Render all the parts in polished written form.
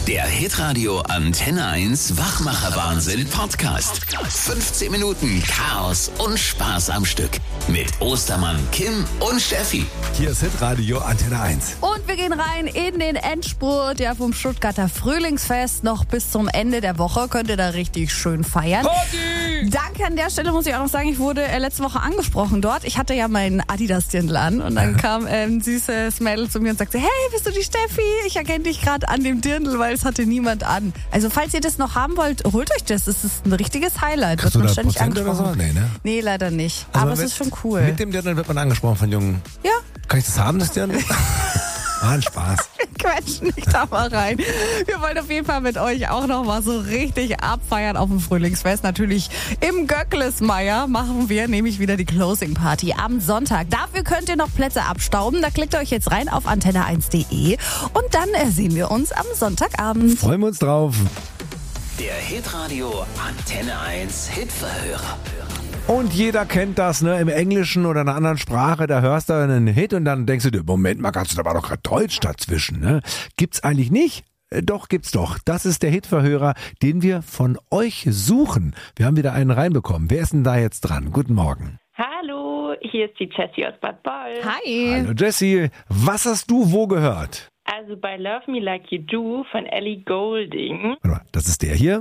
Der Hitradio Antenne 1 Wachmacher-Wahnsinn Podcast. 15 Minuten Chaos und Spaß am Stück. Mit Ostermann, Kim und Steffi. Hier ist Hitradio Antenne 1. Und wir gehen rein in den Endspurt vom Stuttgarter Frühlingsfest. Noch bis zum Ende der Woche könnt ihr da richtig schön feiern. Party! Danke an der Stelle, muss ich auch noch sagen, ich wurde letzte Woche angesprochen dort. Ich hatte ja meinen Adidas-Dirndl an und dann kam ein süßes Mädel zu mir und sagte, hey, bist du die Steffi? Ich erkenne dich gerade an dem Dirndl, weil es hatte niemand an. Also falls ihr das noch haben wollt, holt euch das. Das ist ein richtiges Highlight. Kriegst wird man du da ständig Prozent oder angesprochen. so? Nee, ne? Nee, leider nicht. Also aber es ist schon cool. Mit dem Dirndl wird man angesprochen von Jungen. Ja. Kann ich das haben, das Dirndl? Ein Spaß. Quetschen nicht da mal rein. Wir wollen auf jeden Fall mit euch auch noch mal so richtig abfeiern auf dem Frühlingsfest. Natürlich im Göcklesmeier machen wir nämlich wieder die Closing Party am Sonntag. Dafür könnt ihr noch Plätze abstauben. Da klickt ihr euch jetzt rein auf antenne1.de und dann sehen wir uns am Sonntagabend. Freuen wir uns drauf. Der Hitradio Antenne 1 Hitverhörer. Und jeder kennt das, ne? Im Englischen oder in einer anderen Sprache, da hörst du einen Hit und dann denkst du dir, Moment mal, da war doch gerade Deutsch dazwischen, ne? Gibt's eigentlich nicht? Doch, gibt's doch. Das ist der Hitverhörer, den wir von euch suchen. Wir haben wieder einen reinbekommen. Wer ist denn da jetzt dran? Guten Morgen. Hallo, hier ist die Jessie aus Bad Boll. Hi. Hallo Jessie, was hast du wo gehört? Also bei Love Me Like You Do von Ellie Goulding. Warte mal, das ist der hier.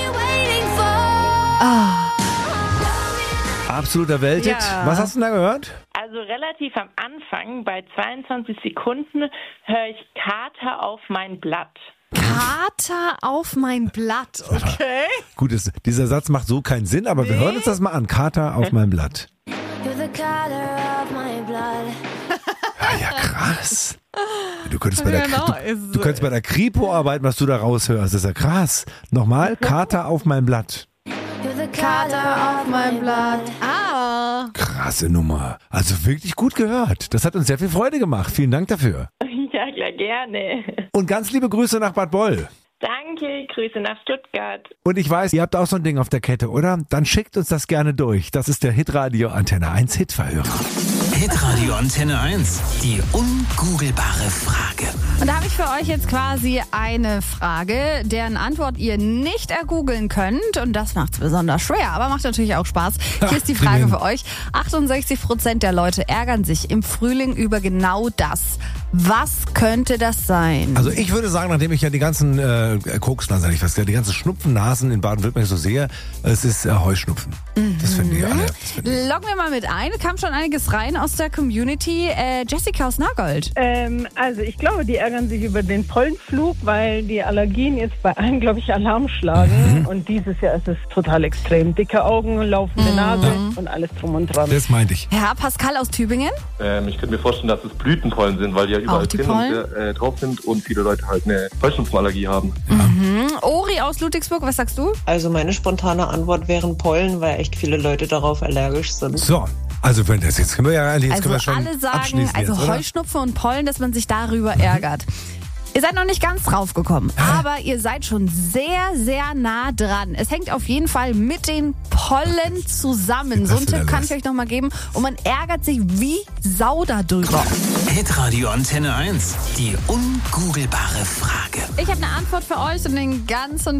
Absoluter Welthit. Ja. Was hast du denn da gehört? Also relativ am Anfang, bei 22 Sekunden, höre ich Kater auf mein Blatt. Kater auf mein Blatt, okay? Gut, dieser Satz macht so keinen Sinn, aber wir hören uns das mal an. Kater auf mein Blatt. Ja, krass. Du könntest bei der, du könntest bei der Kripo arbeiten, was du da raushörst. Das ist ja krass. Nochmal, Kater auf mein Blatt. Kater auf mein Blatt. Ah. Krasse Nummer. Also wirklich gut gehört. Das hat uns sehr viel Freude gemacht. Vielen Dank dafür. Ja, klar, gerne. Und ganz liebe Grüße nach Bad Boll. Danke, Grüße nach Stuttgart. Und ich weiß, ihr habt auch so ein Ding auf der Kette, oder? Dann schickt uns das gerne durch. Das ist der Hitradio Antenne 1 Hitverhörer. Hitradio Antenne 1. Die ungoogelbare Frage. Und da habe ich für euch jetzt quasi eine Frage, deren Antwort ihr nicht ergoogeln könnt. Und das macht es besonders schwer, aber macht natürlich auch Spaß. Hier ist die Frage für euch. 68% der Leute ärgern sich im Frühling über genau das. Was könnte das sein? Also ich würde sagen, nachdem ich ja die ganzen Koksnasen, die ganzen Schnupfennasen in Baden-Württemberg so sehe, es ist Heuschnupfen. Das finden die alle. Loggen wir mal mit ein. Kam schon einiges rein aus der Community. Jessica aus Nagold. Also ich glaube, die ärgern sich über den Pollenflug, weil die Allergien jetzt bei allen, glaube ich, Alarm schlagen. Und dieses Jahr ist es total extrem. Dicke Augen, laufende Nase und alles drum und dran. Das meinte ich. Herr Pascal aus Tübingen. Ich könnte mir vorstellen, dass es Blütenpollen sind, weil die ja überall die drin Pollen? drauf sind und viele Leute halt eine Heuschnupfenallergie haben. Ori aus Ludwigsburg, was sagst du? Also meine spontane Antwort wären Pollen, weil echt viele Leute darauf allergisch sind. So, also wenn das jetzt können wir ja eigentlich Also können wir schon alle sagen, abschließen also jetzt, oder? Heuschnupfen und Pollen, dass man sich darüber ärgert. Ihr seid noch nicht ganz drauf gekommen, aber ihr seid schon sehr, sehr nah dran. Es hängt auf jeden Fall mit den Pollen zusammen. So einen Tipp kann ich euch noch mal geben. Und man ärgert sich wie Sau darüber. Hitradio Antenne 1. Die ungoogelbare Frage. Ich habe eine Antwort für euch und den ganzen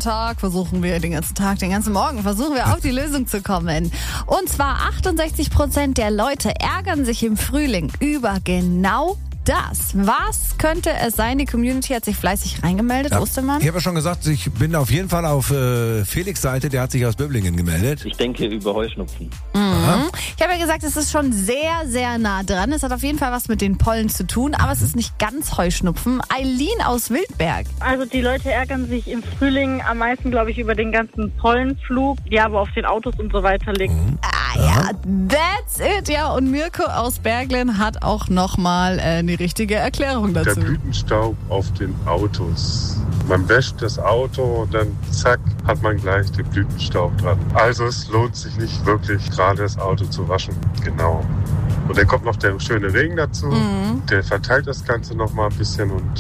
Morgen versuchen wir auf die Lösung zu kommen. Und zwar 68% der Leute ärgern sich im Frühling über genau das. Was könnte es sein? Die Community hat sich fleißig reingemeldet, Ostermann. Ich habe ja schon gesagt, ich bin auf jeden Fall auf Felix' Seite, der hat sich aus Böblingen gemeldet. Ich denke über Heuschnupfen. Ich habe ja gesagt, es ist schon sehr, sehr nah dran. Es hat auf jeden Fall was mit den Pollen zu tun, aber es ist nicht ganz Heuschnupfen. Eileen aus Wildberg. Also die Leute ärgern sich im Frühling am meisten, glaube ich, über den ganzen Pollenflug, der aber auf den Autos und so weiter liegt. Ja, that's it. Ja, und Mirko aus Berglen hat auch nochmal eine richtige Erklärung Der dazu. Blütenstaub auf den Autos. Man wäscht das Auto und dann zack, hat man gleich den Blütenstaub dran. Also es lohnt sich nicht wirklich, gerade das Auto zu waschen. Genau. Und dann kommt noch der schöne Regen dazu. Der verteilt das Ganze noch mal ein bisschen und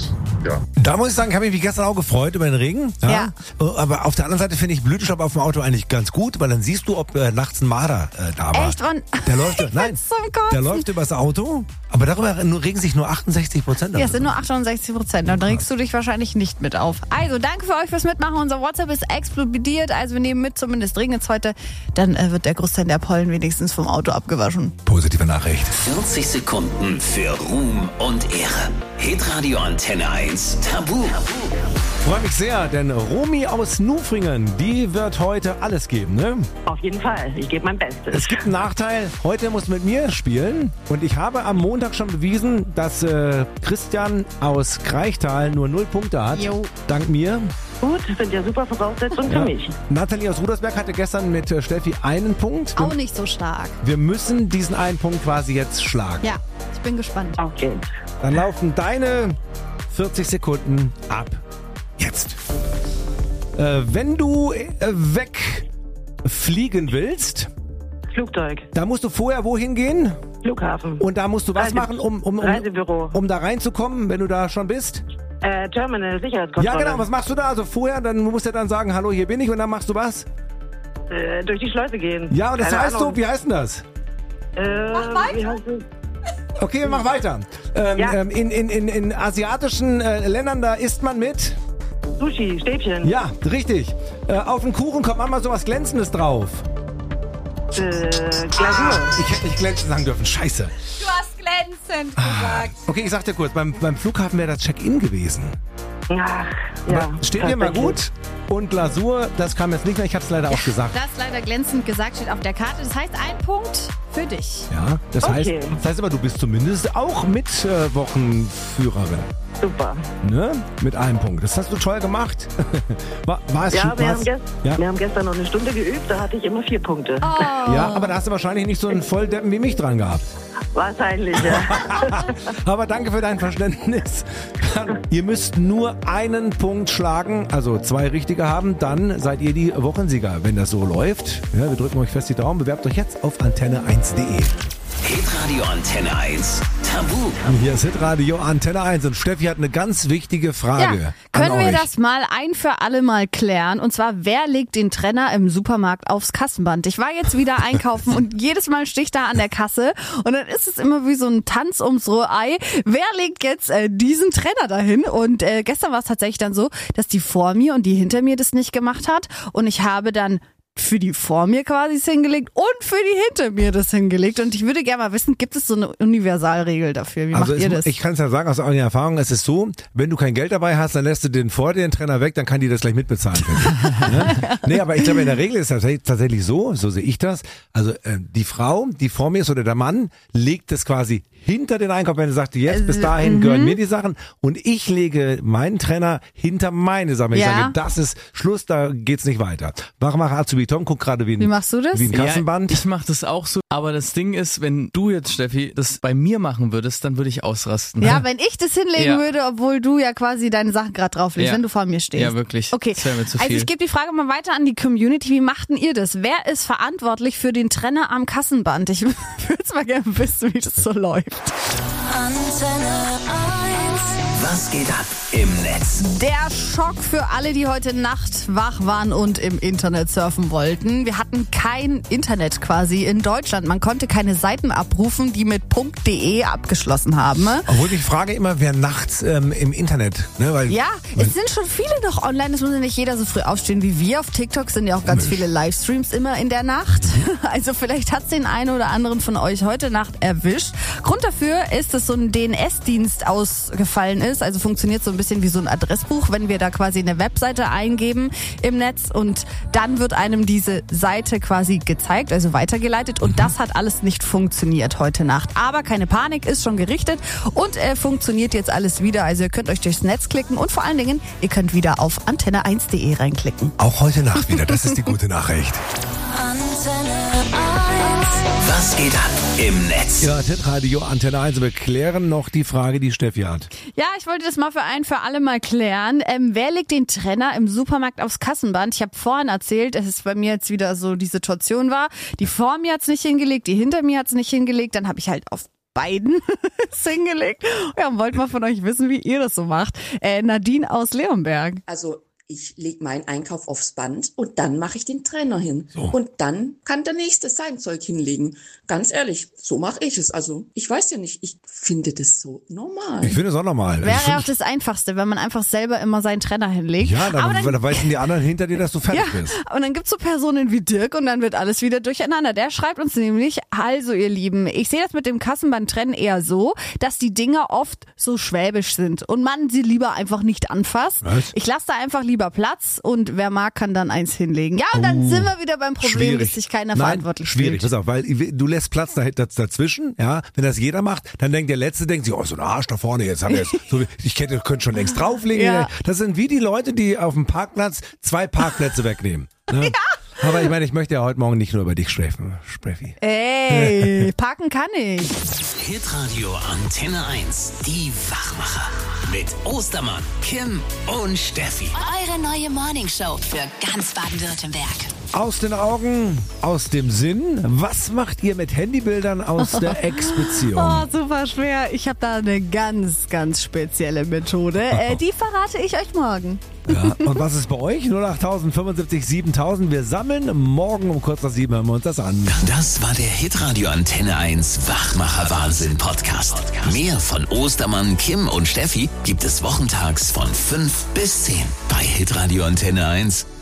Ja. Da muss ich sagen, habe ich mich gestern auch gefreut über den Regen. Ja. Aber auf der anderen Seite finde ich Blütenstaub auf dem Auto eigentlich ganz gut, weil dann siehst du, ob nachts ein Marder da war. Echt? Und Der läuft, nein, zum Kotzen. der läuft übers Auto, aber darüber regen sich nur 68%. Ja, es sind nur 68%. Dann regst du dich wahrscheinlich nicht mit auf. Also, danke für euch fürs Mitmachen. Unser WhatsApp ist explodiert. Also, wir nehmen mit, zumindest regnet es heute. Dann wird der Großteil der Pollen wenigstens vom Auto abgewaschen. Positive Nachricht. 40 Sekunden für Ruhm und Ehre. Hitradio Antenne 1 Tabu. Freue mich sehr, denn Romy aus Nufringen, die wird heute alles geben, ne? Auf jeden Fall. Ich gebe mein Bestes. Es gibt einen Nachteil, heute muss mit mir spielen und ich habe am Montag schon bewiesen, dass Christian aus Kreichtal nur 0 Punkte hat. Jo. Dank mir. Gut, das sind ja super Voraussetzungen für mich. Nathalie aus Rudersberg hatte gestern mit Steffi einen Punkt. Auch nicht so stark. Wir müssen diesen einen Punkt quasi jetzt schlagen. Ja, ich bin gespannt. Okay. Dann laufen deine 40 Sekunden ab. Jetzt. Wenn du wegfliegen willst, Flugzeug, da musst du vorher wohin gehen? Flughafen, Und da musst du was machen, Reisebüro, um da reinzukommen, wenn du da schon bist? Terminal, Sicherheitskontrolle. Ja, genau. Was machst du da? Also vorher, dann musst du dann sagen, hallo, hier bin ich. Und dann machst du was? Durch die Schleuse gehen. Ja, und das Keine heißt Ahnung. so, wie heißt denn das? Wie heißt es? Okay, mach weiter. Ja. In asiatischen Ländern, da isst man mit? Sushi, Stäbchen, Ja, richtig. Auf den Kuchen kommt manchmal sowas Glänzendes drauf. Glasur. Ich hätte nicht glänzend sagen dürfen. Scheiße. Du hast glänzend gesagt. Okay, ich sag dir kurz, beim Flughafen wäre das Check-in gewesen. Ach, ja. Aber steht hier mal gut. Und Glasur, das kam jetzt nicht mehr. Ich hab's leider auch gesagt. Das leider glänzend gesagt steht auf der Karte. Das heißt, ein Punkt für dich. Ja, das Okay. heißt aber, du bist zumindest auch Mitwochenführerin. Super. Ne? Mit einem Punkt. Das hast du toll gemacht. War es Ja, schon wir was? haben gestern noch eine Stunde geübt, da hatte ich immer 4 Punkte. Ja, aber da hast du wahrscheinlich nicht so einen Volldeppen wie mich dran gehabt. Wahrscheinlich, ja. Aber danke für dein Verständnis. Ihr müsst nur einen Punkt schlagen, also 2 richtige haben, dann seid ihr die Wochensieger, wenn das so läuft. Ja, wir drücken euch fest die Daumen. Bewerbt euch jetzt auf antenne1.de. Hitradio Antenne 1 Tabu. Hier ist Hitradio Antenne 1 und Steffi hat eine ganz wichtige Frage. Ja, an können wir euch. das mal ein für alle Mal klären? Und zwar, wer legt den Trenner im Supermarkt aufs Kassenband? Ich war jetzt wieder einkaufen und jedes Mal stehe ich da an der Kasse und dann ist es immer wie so ein Tanz ums rohe Ei. Wer legt jetzt diesen Trenner dahin? Und gestern war es tatsächlich dann so, dass die vor mir und die hinter mir das nicht gemacht hat und ich habe dann für die vor mir quasi es hingelegt und für die hinter mir das hingelegt. Und ich würde gerne mal wissen, gibt es so eine Universalregel dafür? Wie macht ihr das? Ich kann es ja sagen aus eigener Erfahrung, es ist so, wenn du kein Geld dabei hast, dann lässt du den vor dir den Trenner weg, dann kann die das gleich mitbezahlen. Ne? Nee, aber ich glaube, in der Regel ist das tatsächlich so sehe ich das. Also die Frau, die vor mir ist oder der Mann, legt es quasi hinter den Einkauf, wenn er sagt, jetzt bis dahin gehören mir die Sachen und ich lege meinen Trenner hinter meine Sachen. Wenn ich sage, das ist Schluss, da geht's nicht weiter. Warum macht Azubi Tom, guck gerade wie machst du das? Wie ein Kassenband. Ja, ich mache das auch so, aber das Ding ist, wenn du jetzt, Steffi, das bei mir machen würdest, dann würde ich ausrasten. Ja, wenn ich das hinlegen würde, obwohl du ja quasi deine Sachen gerade drauflegst, wenn du vor mir stehst. Ja, wirklich. Okay, das wäre mir zu viel. Also ich gebe die Frage mal weiter an die Community. Wie macht denn ihr das? Wer ist verantwortlich für den Trenner am Kassenband? Ich würde es mal gerne wissen, wie das so läuft. Antenne 1. Was geht ab im Netz? Der Schock für alle, die heute Nacht wach waren und im Internet surfen wollten. Wir hatten kein Internet quasi in Deutschland. Man konnte keine Seiten abrufen, die mit .de abgeschlossen haben. Obwohl ich frage immer, wer nachts im Internet, ne? Weil ja, es sind schon viele noch online. Es muss ja nicht jeder so früh aufstehen wie wir. Auf TikTok sind ja auch ganz viele Livestreams immer in der Nacht. Also vielleicht hat es den einen oder anderen von euch heute Nacht erwischt. Grund dafür ist, dass so ein DNS-Dienst ausgefallen ist. Also funktioniert so ein bisschen wie so ein Adressbuch, wenn wir da quasi eine Webseite eingeben im Netz und dann wird einem diese Seite quasi gezeigt, also weitergeleitet und das hat alles nicht funktioniert heute Nacht. Aber keine Panik, ist schon gerichtet und funktioniert jetzt alles wieder. Also ihr könnt euch durchs Netz klicken und vor allen Dingen, ihr könnt wieder auf antenne1.de reinklicken. Auch heute Nacht wieder, das ist die gute Nachricht. Antenne 1. Was geht ab im Netz? Ja, Hitradio Antenne 1. Wir klären noch die Frage, die Steffi hat. Ja, ich wollte das mal für alle Mal klären. Wer legt den Trenner im Supermarkt aufs Kassenband? Ich habe vorhin erzählt, dass es bei mir jetzt wieder so die Situation war. Die vor mir hat's nicht hingelegt, die hinter mir hat's nicht hingelegt. Dann habe ich halt auf beiden ist hingelegt. Ja, und wollten mal von euch wissen, wie ihr das so macht. Nadine aus Leonberg. Also ich lege meinen Einkauf aufs Band und dann mache ich den Trenner hin. So. Und dann kann der Nächste sein Zeug hinlegen. Ganz ehrlich, so mache ich es. Also ich weiß ja nicht, ich finde das so normal. Ich finde es auch normal. Wäre auch das Einfachste, wenn man einfach selber immer seinen Trenner hinlegt. Ja, dann weißen die anderen hinter dir, dass du fertig bist. Und dann gibt's so Personen wie Dirk und dann wird alles wieder durcheinander. Der schreibt uns nämlich, also ihr Lieben, ich sehe das mit dem Kassenband-Trennen eher so, dass die Dinger oft so schwäbisch sind und man sie lieber einfach nicht anfasst. Was? Ich lasse da einfach lieber Platz und wer mag, kann dann eins hinlegen. Ja, und dann sind wir wieder beim Problem, dass sich keiner verantwortlich fühlt. Schwierig, pass auf, weil du lässt Platz dazwischen, ja, wenn das jeder macht, dann denkt der Letzte, denkt sich, oh, so ein Arsch da vorne, jetzt haben wir jetzt, so, ich könnte schon längst drauflegen. Ja. Das sind wie die Leute, die auf dem Parkplatz 2 Parkplätze wegnehmen. Ne? Ja. Aber ich meine, ich möchte ja heute Morgen nicht nur über dich sprechen, Steffi. Ey, parken kann ich. Hitradio Antenne 1, die Wachmacher. Mit Ostermann, Kim und Steffi. Eure neue Morningshow für ganz Baden-Württemberg. Aus den Augen, aus dem Sinn. Was macht ihr mit Handybildern aus der Ex-Beziehung? Oh, super schwer. Ich habe da eine ganz, ganz spezielle Methode. Die verrate ich euch morgen. Ja, und was ist bei euch? 08000 75 7000. Wir sammeln morgen um kurz nach 7 hören wir uns das an. Das war der Hitradio Antenne 1 Wachmacher Wahnsinn Podcast. Mehr von Ostermann, Kim und Steffi gibt es wochentags von 5 bis 10 bei Hitradio Antenne 1.